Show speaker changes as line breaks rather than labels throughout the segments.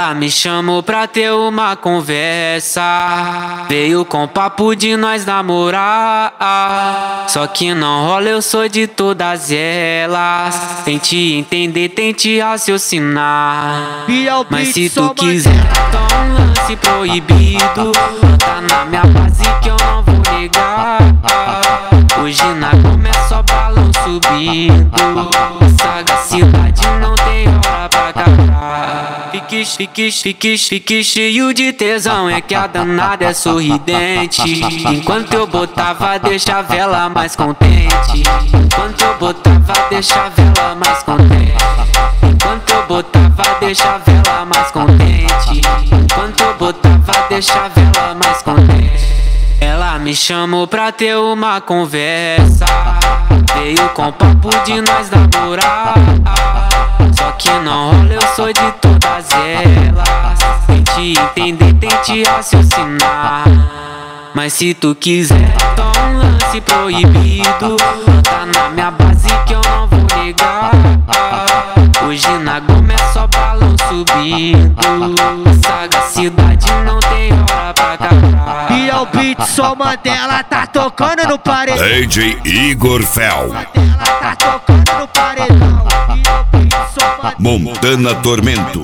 Ela me chamou pra ter uma conversa, veio com papo de nós namorar. Só que não rola, eu sou de todas elas. Tente entender, tente raciocinar. Mas se tu quiser, então um lance proibido. Tá na minha base que eu não vou negar. Hoje na Goma é só balão subindo. Sagacidade não tem hora pra acabar. Fique cheio de tesão, é que a danada é sorridente. Enquanto eu botava, deixa a vela mais contente. Enquanto eu botava, deixa a vela mais contente. Enquanto eu botava, deixa a vela mais contente. Enquanto eu botava, deixa a vela mais contente. Ela me chamou pra ter uma conversa, veio com papo de nós namorar. Só que não rola, eu sou de todas elas. Tente entender, tente raciocinar. Mas se tu quiser, então um lance proibido. Tá na minha base que eu não vou negar. Hoje na Goma é só balão subindo. Sagacidade não tem hora pra acabar.
E é o beat, só Mandela tá tocando no paredão.
DJ Igor Fel.
Mandela tá tocando no paredão. E é o beat, só Mandela
Montana Tormento.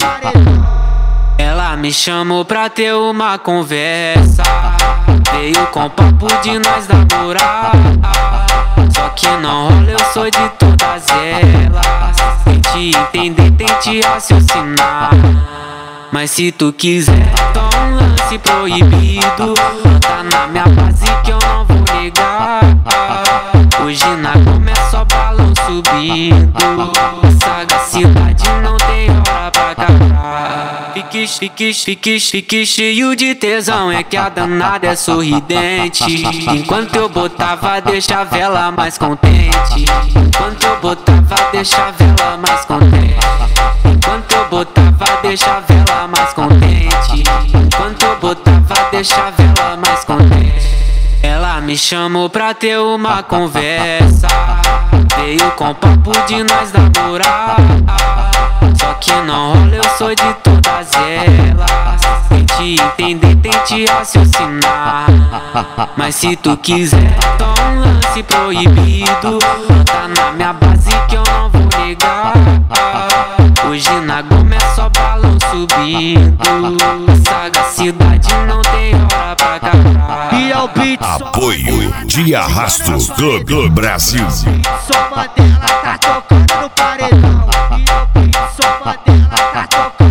Ela me chamou pra ter uma conversa, veio com papo de nós namorar. Só que não rola, eu sou de todas elas. Tente entender, tente raciocinar. Mas se tu quiser, então um lance proibido. Tá na minha base que eu não vou negar. Hoje na Goma é só balão subindo. Sagacidade não tem hora pra acabar. Fique cheio de tesão, é que a danada é sorridente. Enquanto eu botava, deixa a vela mais contente. Enquanto eu botava, deixa a vela mais contente. Enquanto eu botava, deixa a vela mais contente. Enquanto eu botava, deixa a vela mais contente. Ela me chamou pra ter uma conversa, veio com papo de nós namorar. Só que não rola, eu sou de todas elas. Tente entender, tente raciocinar. Mas se tu quiser, então um lance proibido. Tá na minha base que eu não vou negar. Hoje na Goma é só balão subindo. Sagacidade não tem hora pra acabar.
E é o beat,
Apoio de Arrasto Clube Brasil.
só Mandela tá tocando no paredão. E é o beat, só Mandela tá tocando.